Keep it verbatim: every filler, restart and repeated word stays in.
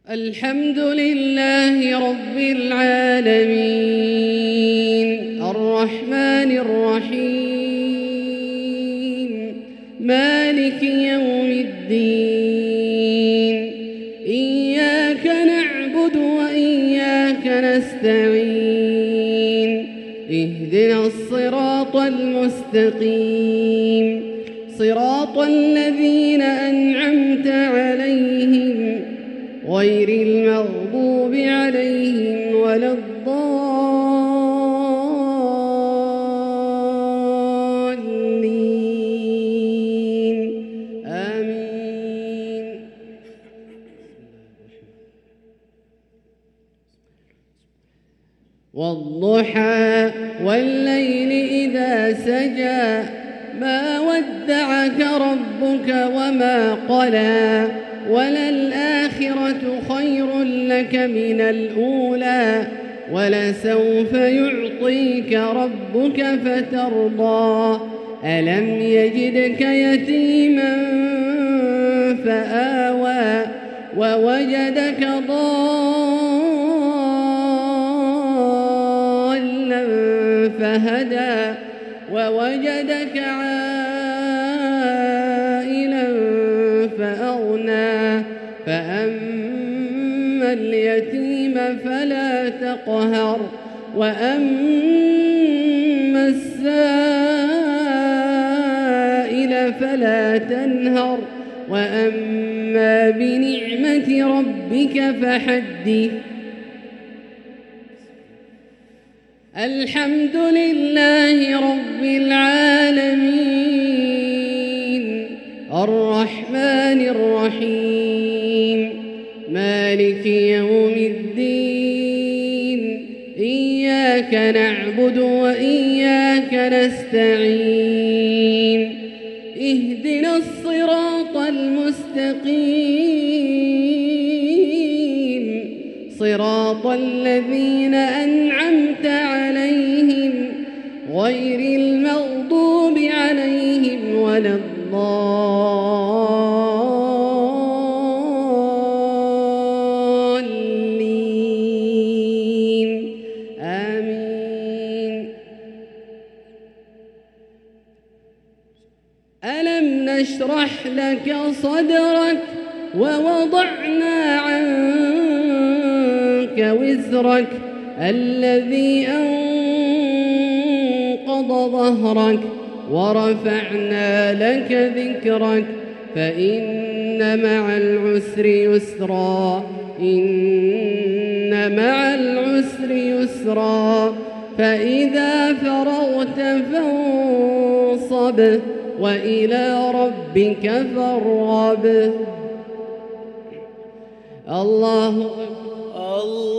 الحمد لله رب العالمين الرحمن الرحيم مالك يوم الدين إياك نعبد وإياك نستعين اهدنا الصراط المستقيم صراط الذين أنعمت عليهم غير المغضوب عليهم ولا الضالين آمين. والضحى والليل إذا سجى ما ودعك ربك وما قلى وللآخرة خير لك من الأولى ولسوف يعطيك ربك فترضى ألم يجدك يتيما فآوى ووجدك ضالا فهدى ووجدك عائلا فأغنى فأما اليتيم فلا تقهر وأما السائل فلا تنهر وأما بنعمة ربك فحدث. الحمد لله رب العالمين الرحمن الرحيم مالك يوم الدين إياك نعبد وإياك نستعين اهدنا الصراط المستقيم صراط الذين أنعمت عليهم غير المغضوب عليهم ولا الضالين آمين. ألم نشرح لك صدرك ووضعنا عنك وزرك الذي أنقض ظهرك ورفعنا لك ذكرك فإن مع العسر يسرا إن مع العسر يسرا فإذا فرغت فانصب وإلى ربك فارغب. الله أكبر.